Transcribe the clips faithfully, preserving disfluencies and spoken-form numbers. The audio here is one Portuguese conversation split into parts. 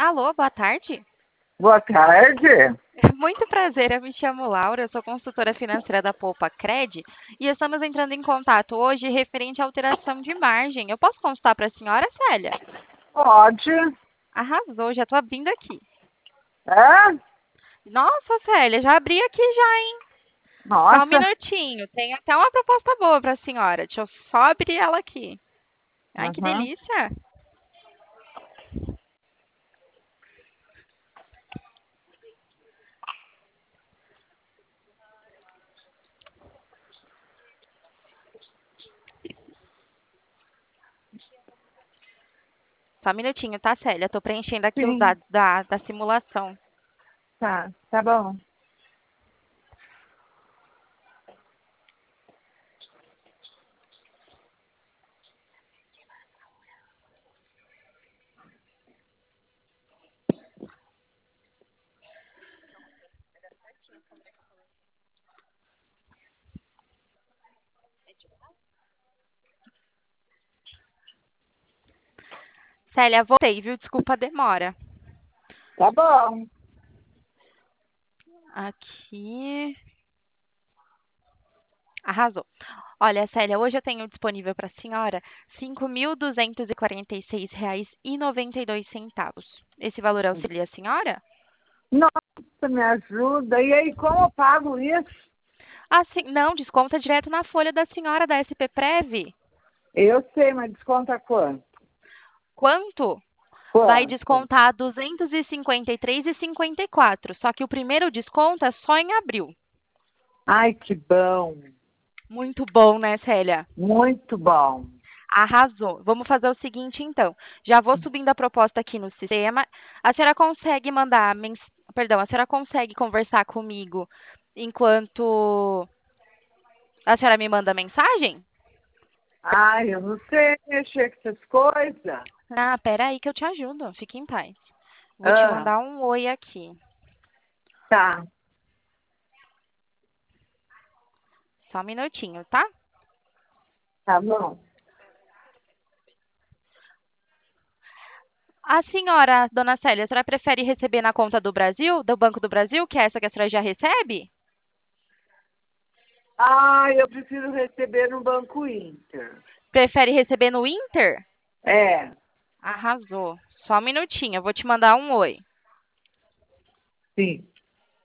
Alô, boa tarde. Boa tarde. Muito prazer, eu me chamo Laura, eu sou consultora financeira da Poupa Cred e estamos entrando em contato hoje referente à alteração de margem. Eu posso consultar para a senhora, Célia? Pode. Arrasou, já estou abrindo aqui. É? Nossa, Célia, já abri aqui já, hein? Só um Nossa. minutinho, tem até uma proposta boa para a senhora. Deixa eu só abrir ela aqui. Ai, que Uhum. delícia. Só um minutinho, tá, Célia? Estou preenchendo aqui os Sim. dados da, da simulação. Tá, tá bom. Célia, voltei, viu? Desculpa a demora. Tá bom. Aqui. Arrasou. Olha, Célia, hoje eu tenho disponível para a senhora cinco mil duzentos e quarenta e seis reais e noventa e dois centavos. Esse valor auxilia a senhora? Nossa, me ajuda. E aí, como eu pago isso? Assim, não, desconta direto na folha da senhora da S P Prev. Eu sei, mas desconta quanto? Quanto? Vai Quanto? descontar duzentos e cinquenta e três reais e cinquenta e quatro centavos. Só que o primeiro desconto é só em abril. Ai, que bom. Muito bom, né, Célia? Muito bom. Arrasou. Vamos fazer o seguinte, então. Já vou subindo a proposta aqui no sistema. A senhora consegue mandar, mens... perdão, a senhora consegue conversar comigo enquanto a senhora me manda mensagem? Ai, eu não sei mexer com essas coisas. Ah, pera aí que eu te ajudo. Fique em paz. Vou te Ah, mandar um oi aqui. tá. Só um minutinho, tá? Tá bom. A senhora, dona Célia, a senhora prefere receber na conta do Brasil, do Banco do Brasil, que é essa que a senhora já recebe? Ai, eu preciso receber no Banco Inter. Prefere receber no Inter? É, Arrasou. Só um minutinho, eu vou te mandar um oi. sim.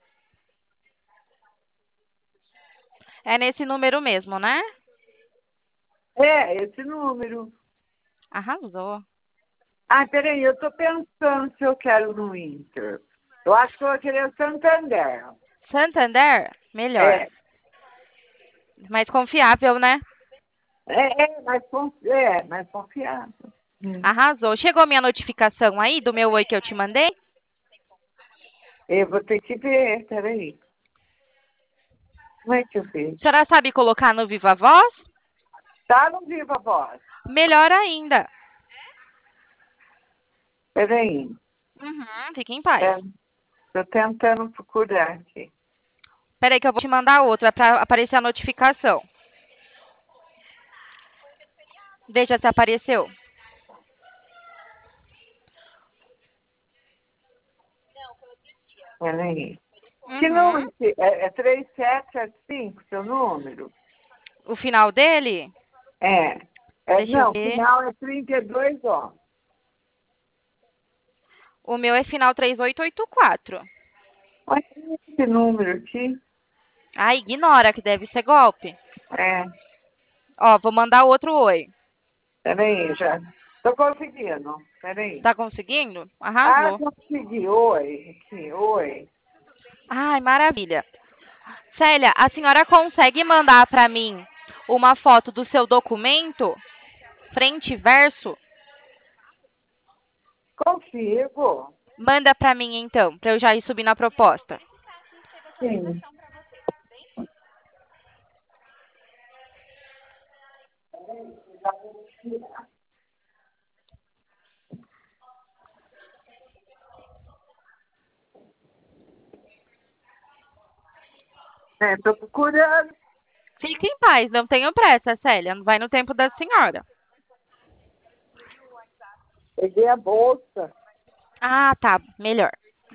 É nesse número mesmo, né? É, esse número. Arrasou. Ah, peraí, eu tô pensando se eu quero no Inter. Eu acho que eu vou querer Santander. Santander? Melhor. É, Mais confiável, né? é, é mais, con- é, mais confiável. Hum. Arrasou. Chegou a minha notificação aí do meu oi que eu te mandei? Eu vou ter que ver, peraí. Como é que eu A vejo? senhora sabe colocar no Viva Voz? Tá no Viva Voz. Melhor ainda. Peraí. Uhum, fique em paz. É, tô tentando procurar aqui. Peraí que eu vou te mandar outra para aparecer a notificação. Veja se apareceu. Peraí. Que Uhum. número? que- É, é três sete sete cinco, seu número? O final dele? É. É, Deixa eu não, o ver. final é trinta e dois, ó. O meu é final três oito oito quatro. Olha esse número aqui. Ah, ignora que deve ser golpe. É. Ó, vou mandar outro oi. Peraí, já. Tô conseguindo. Peraí. Tá conseguindo? Ah, Arrasou. consegui. Oi. Aqui, oi. Ai, maravilha. Célia, a senhora consegue mandar para mim uma foto do seu documento, frente e verso? Consigo. Manda para mim então, para eu já ir subir na proposta. Sim. É, tô procurando. Fique em paz, não tenho pressa, Célia. Não vai no tempo da senhora. Peguei a bolsa. Ah, tá, melhor.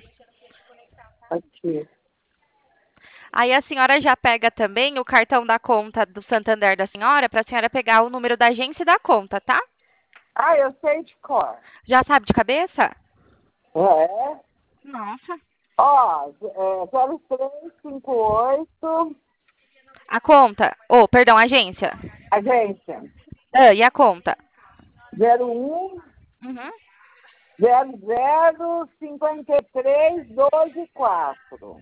Aqui. Aí a senhora já pega também o cartão da conta do Santander da senhora para a senhora pegar o número da agência e da conta, tá? Ah, eu sei de cor. Já sabe de cabeça? É. Nossa. Ó, é, zero três cinco oito, A conta, oh, perdão, a agência. agência. Ah, e a conta? zero um, Uhum. zero zero, cinquenta e três, doze, quatro.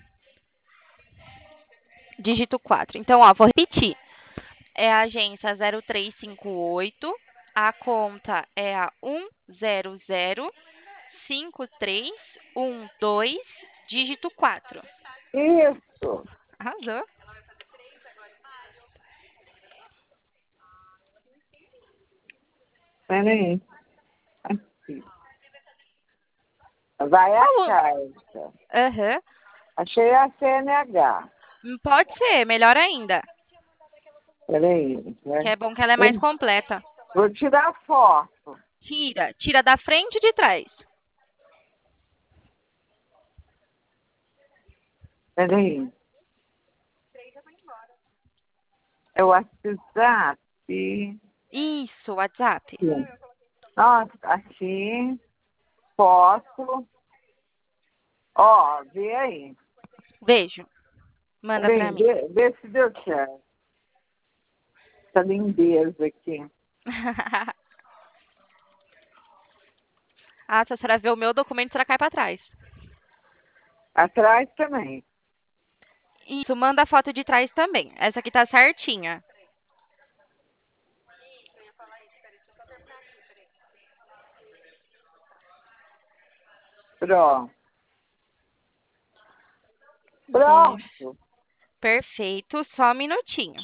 Dígito quatro. Então, ó, vou repetir. É a agência zero três cinco oito, a conta é a um zero zero cinco três um dois, dígito quatro. Isso. Arrasou. Peraí. Aqui. Vai a Qual o- carta. Aham. Achei a C N H. Hum, Pode ser, melhor ainda. Peraí. Que Né? é bom que ela é mais completa. Vou tirar foto. Tira, tira da frente e de trás. Peraí. É o WhatsApp. Isso, WhatsApp. Nossa, aqui. Foto. Ó, vê aí. Vejo. Manda Vê, pra mim. vê, vê se deu certo. Essa lindeza aqui. Ah, se a senhora ver o meu documento, a senhora cai pra trás. Atrás também. Isso, manda a foto de trás também. Essa aqui tá certinha. Pronto. Ver- Pronto. Perfeito, só um minutinho.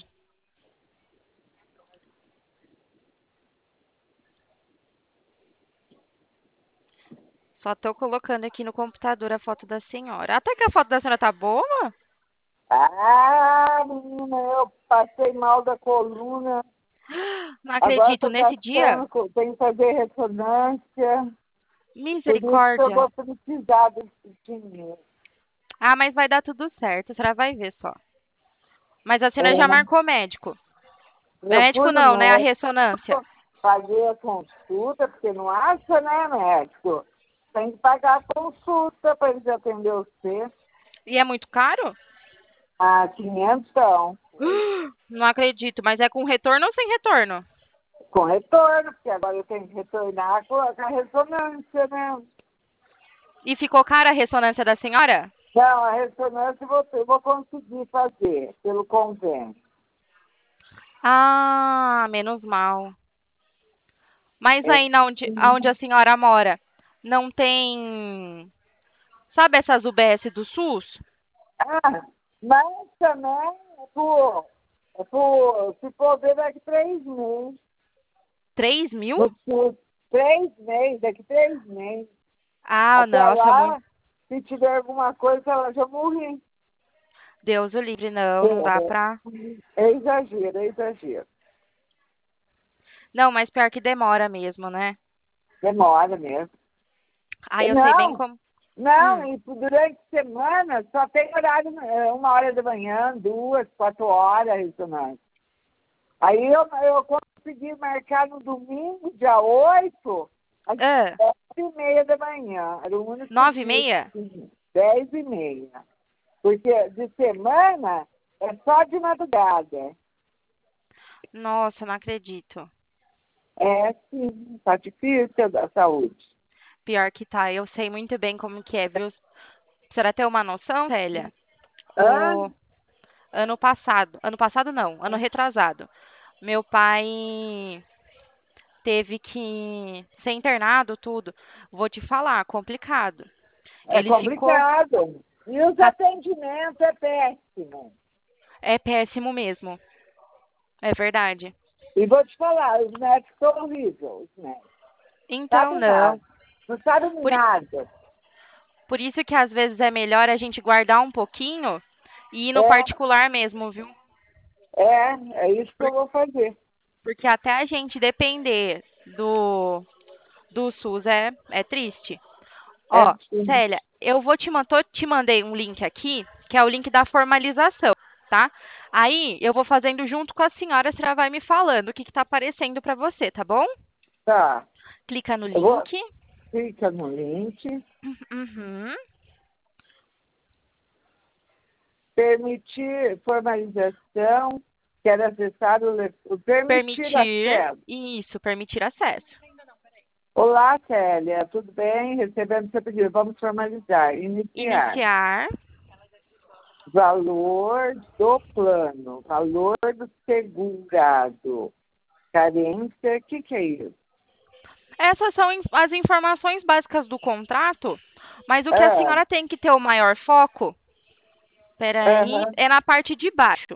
Só tô colocando aqui no computador a foto da senhora. Até que a foto da senhora tá boa? Ah, menina, eu passei mal da coluna. Não Agora acredito, estou nesse dia? gastando, co- tenho que fazer ressonância. Por isso que eu Misericórdia. vou precisar desse dinheiro. Ah, mas vai dar tudo certo, a senhora vai ver só. Mas a senhora já É, marcou médico. eu Médico fui no não, né? A médico, ressonância. paguei a consulta, porque não acha, né, médico? Tem que pagar a consulta para eles atender você. E é muito caro? Ah, quinhentão. Não acredito, mas é com retorno ou sem retorno? Com retorno, porque agora eu tenho que retornar com a, com a ressonância, né? E ficou cara a ressonância da senhora? Não, a ressonância eu vou, eu vou conseguir fazer pelo convênio. Ah, menos mal. Mas É, aí na onde, aonde a senhora mora, não tem. Sabe essas U B S do SUS? ah, mas também é por, é por se for ver daqui três meses. Três mil? No sul, três meses, daqui três meses. Ah, Até nossa, muito. lá, se tiver alguma coisa, ela já morri. Deus o livre, não, não dá pra. É, é exagero, é exagero. Não, mas pior que demora mesmo, né? Demora mesmo. Ah, eu sei bem Não, como. não, Hum. e durante a semana só tem horário, é, uma hora da manhã, duas, quatro horas ressonância. Aí eu, eu consegui marcar no domingo, dia oito, às Ah, dez e meia da manhã. Era o único nove e dia. meia? Dez e meia. Porque de semana é só de madrugada. Nossa, não acredito. É, sim, tá difícil da saúde. Pior que tá, eu sei muito bem como que é, viu? Pra senhora ter uma noção, Célia? Hã? O ano passado, ano passado não, ano retrasado, meu pai teve que ser internado, tudo. Vou te falar, complicado. É Ele ficou, complicado. E os a- atendimentos é péssimo. é péssimo mesmo, é verdade. E vou te falar, os médicos são horríveis, os médicos. Então, Sabem não. nada. Não sabem Por, nada. por isso que às vezes é melhor a gente guardar um pouquinho e ir no É, particular mesmo, viu? é, é isso que eu Por- vou fazer. Porque até a gente depender do, do SUS é, é triste. É Ó, assim. Célia, eu vou te mandar, te mandei um link aqui, que é o link da formalização, tá? Aí eu vou fazendo junto com a senhora, a senhora vai me falando o que está aparecendo para você, tá bom? Tá. Clica no Eu vou. link. Clica no link. Uhum. Permitir formalização. Quero acessar o, le- o permitir Permitir. acesso. Isso, permitir acesso. Olá, Célia. Tudo bem? Recebendo seu pedido. Vamos formalizar. Iniciar. Iniciar. Valor do plano. Valor do segurado. Carência. O que, que é isso? Essas são in- as informações básicas do contrato, mas o que a Ah, senhora tem que ter o maior foco, peraí, aham. é na parte de baixo.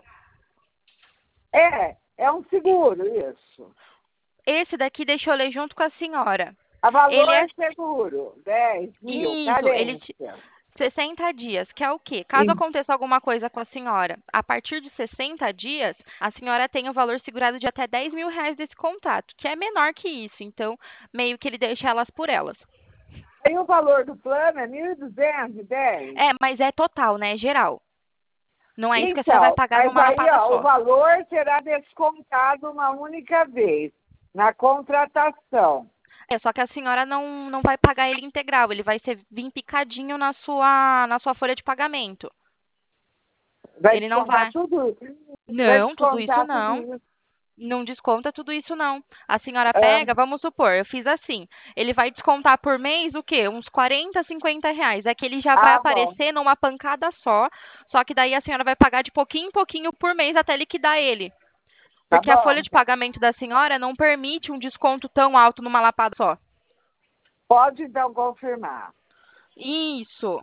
É, é um seguro, isso. Esse daqui deixa eu ler junto com a senhora. A Ele valor é seguro, dez mil, isso, ele te- carência. sessenta dias, que é o quê? Caso E aconteça alguma coisa com a senhora, a partir de sessenta dias, a senhora tem o valor segurado de até dez mil reais desse contrato, que é menor que isso. Então, meio que ele deixa elas por elas. aí o valor do plano é mil e duzentos e dez. É, mas é total, né? Geral. Não é isso que a senhora vai Então, pagar mas numa aí lapada ó, o só. valor será descontado uma única vez na contratação. É, só que a senhora não, não vai pagar ele integral, ele vai ser vir picadinho na sua, na sua folha de pagamento. Vai Ele não descontar vai. tudo? Vai Não, tudo isso descontar tudo não. isso. Não desconta tudo isso não. A senhora Ah, pega, vamos supor, eu fiz assim. Ele vai descontar por mês o quê? Uns quarenta, cinquenta reais. É que ele já vai ah, bom, aparecer numa pancada só. Só que daí a senhora vai pagar de pouquinho em pouquinho por mês até liquidar ele. tá Porque a bom. folha de pagamento da senhora não permite um desconto tão alto numa lapada só. Pode então confirmar. Isso.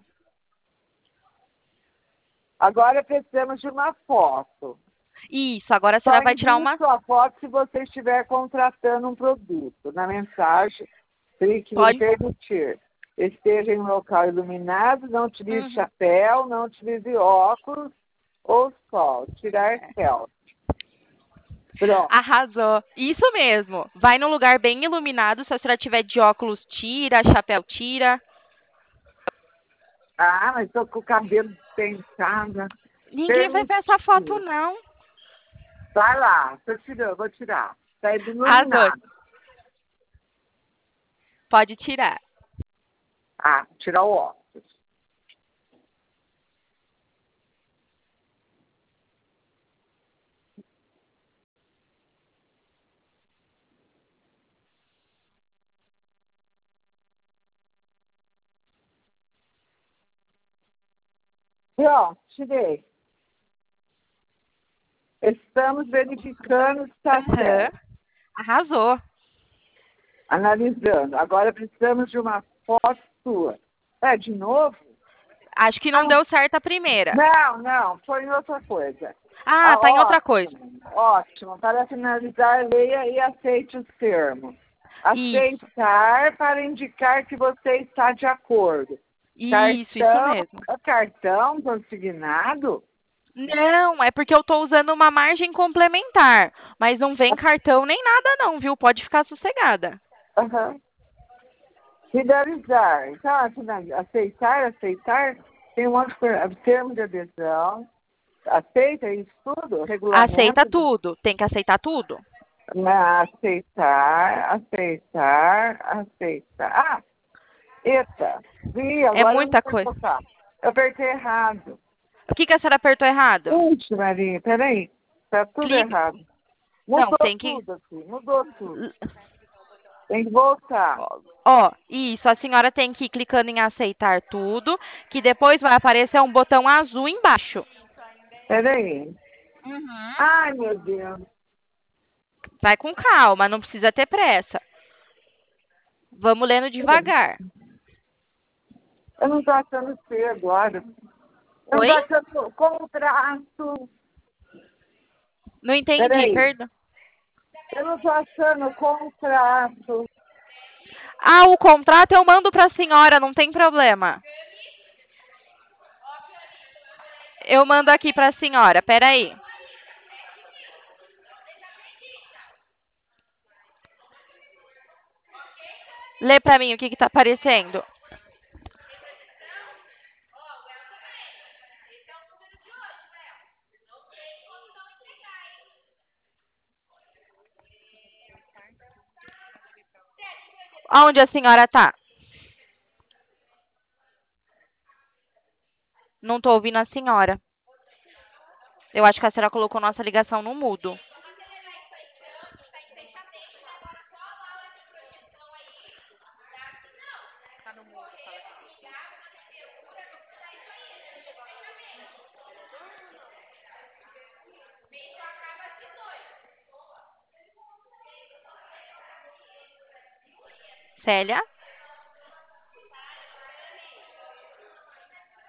Agora precisamos de uma foto. Isso. Agora a Só senhora vai tirar envie uma. sua foto se você estiver contratando um produto. Na mensagem, clique em Pode. permitir. Esteja em um local iluminado, não utilize Uhum. chapéu, não utilize óculos ou sol. Tirar selfie. Pronto. Arrasou. Isso mesmo. Vai num lugar bem iluminado. Se a senhora tiver de óculos, tira. Chapéu, tira. Ah, mas estou com o cabelo pensado. Ninguém vai ver essa foto, Permitir. não. Vai lá, estou tirando, vou tirar. Está Arrasou. iluminado. Pode tirar. Ah, tirar o óculos. Pronto, tirei. Estamos verificando se está Aham. certo. Arrasou. Analisando. Agora precisamos de uma foto sua. É, de novo? Acho que Ah, não deu certo a primeira. não, não, foi em outra coisa. Ah, Ah, tá em outra coisa. ótimo, ótimo. Para finalizar, leia e aceite os termos. Isso. Aceitar para indicar que você está de acordo. Isso, isso Cartão, mesmo. cartão consignado? Não, é porque eu tô usando uma margem complementar. Mas não vem cartão nem nada, não, viu? Pode ficar sossegada. Aham. Finalizar. Então, finalizar. Aceitar, aceitar. Tem um monte de coisa. Termo de adesão. Aceita isso tudo? Aceita Regulamento? tudo. Tem que aceitar tudo. Na- Aceitar, aceitar, aceitar. Ah, eita. Vi, É agora eu não muita sei coisa. tocar. Eu apertei errado. O que que a senhora apertou errado? Ixi, Maria, peraí. Tá tudo Clique. errado. Não, Mudou tem que. tudo aqui, mudou tudo. Tem que voltar. Ó, isso, a senhora tem que ir clicando em aceitar tudo, que depois vai aparecer um botão azul embaixo. Peraí. Uhum. Ai, meu Deus. Vai com calma, não precisa ter pressa. Vamos lendo Peraí. devagar. Eu não tô achando ser agora. Eu não Oi? tô achando contrato. Não entendi, Peraí. perdão. Eu não tô achando contrato. Ah, o contrato eu mando para a senhora, não tem problema. Eu mando aqui para a senhora, peraí. Lê para mim o que que tá aparecendo. Onde a senhora tá? Não tô ouvindo a senhora. Eu acho que a senhora colocou nossa ligação no mudo. Célia?